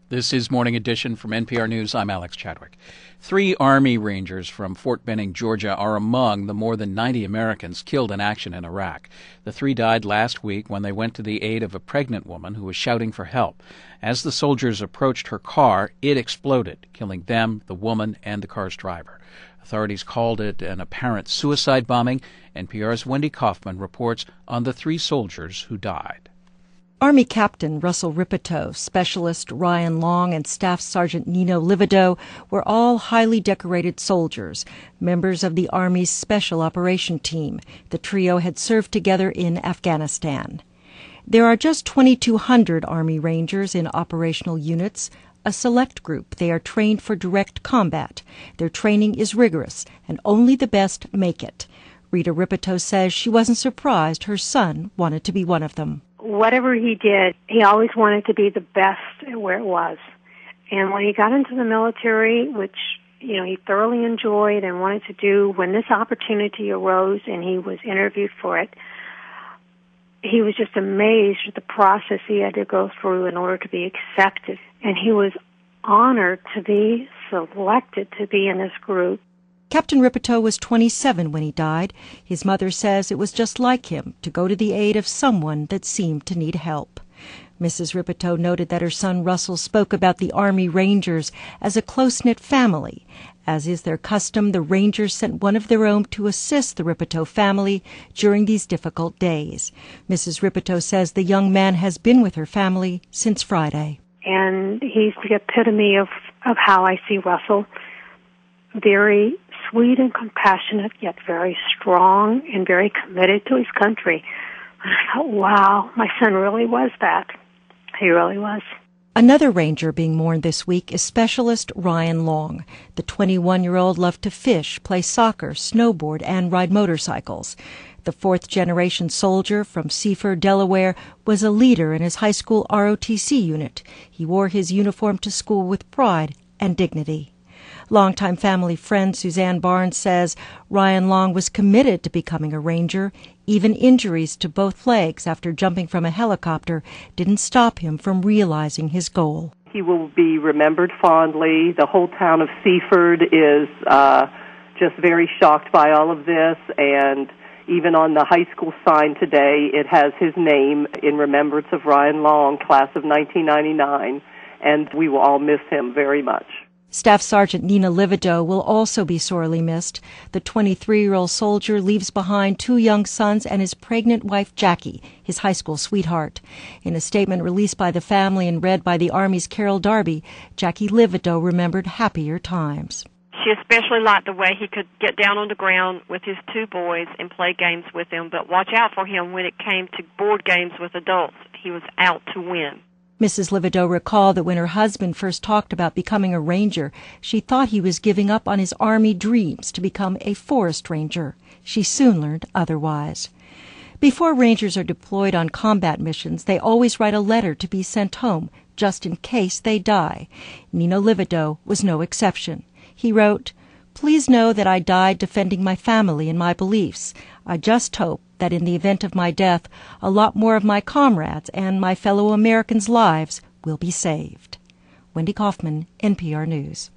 This is Morning Edition from NPR News. I'm Alex Chadwick. 3 Army Rangers from Fort Benning, Georgia, are among the more than 90 Americans killed in action in Iraq. The 3 died last week when they went to the aid of a pregnant woman who was shouting for help. As the soldiers approached her car, it exploded, killing them, the woman, and the car's driver. Authorities called it an apparent suicide bombing. NPR's Wendy Kaufman reports on the 3 soldiers who died. Army Captain Russell Ripito, Specialist Ryan Long, and Staff Sergeant Nino Livido were all highly decorated soldiers, members of the Army's Special Operation Team. The trio had served together in Afghanistan. There are just 2,200 Army Rangers in operational units, a select group. They are trained for direct combat. Their training is rigorous, and only the best make it. Rita Ripito says she wasn't surprised her son wanted to be one of them. Whatever he did, he always wanted to be the best at where it was. And when he got into the military, which, he thoroughly enjoyed and wanted to do, when this opportunity arose and he was interviewed for it, he was just amazed at the process he had to go through in order to be accepted. And he was honored to be selected to be in this group. Captain Ripito was 27 when he died. His mother says it was just like him to go to the aid of someone that seemed to need help. Mrs. Ripito noted that her son Russell spoke about the Army Rangers as a close-knit family. As is their custom, the Rangers sent one of their own to assist the Ripito family during these difficult days. Mrs. Ripito says the young man has been with her family since Friday. And he's the epitome of how I see Russell. Very sweet and compassionate, yet very strong and very committed to his country. And I thought, wow, my son really was that. He really was. Another Ranger being mourned this week is Specialist Ryan Long. The 21-year-old loved to fish, play soccer, snowboard, and ride motorcycles. The 4th-generation soldier from Seaford, Delaware, was a leader in his high school ROTC unit. He wore his uniform to school with pride and dignity. Longtime family friend Suzanne Barnes says Ryan Long was committed to becoming a Ranger. Even injuries to both legs after jumping from a helicopter didn't stop him from realizing his goal. He will be remembered fondly. The whole town of Seaford is just very shocked by all of this, and even on the high school sign today, it has his name in remembrance of Ryan Long, class of 1999, and we will all miss him very much. Staff Sergeant Nina Livido will also be sorely missed. The 23-year-old soldier leaves behind 2 young sons and his pregnant wife, Jackie, his high school sweetheart. In a statement released by the family and read by the Army's Carol Darby, Jackie Livido remembered happier times. She especially liked the way he could get down on the ground with his 2 boys and play games with them, but watch out for him when it came to board games with adults. He was out to win. Mrs. Livido recalled that when her husband first talked about becoming a Ranger, she thought he was giving up on his Army dreams to become a forest ranger. She soon learned otherwise. Before Rangers are deployed on combat missions, they always write a letter to be sent home, just in case they die. Nino Livido was no exception. He wrote, "Please know that I died defending my family and my beliefs. I just hope that in the event of my death, a lot more of my comrades and my fellow Americans' lives will be saved." Wendy Kaufman, NPR News.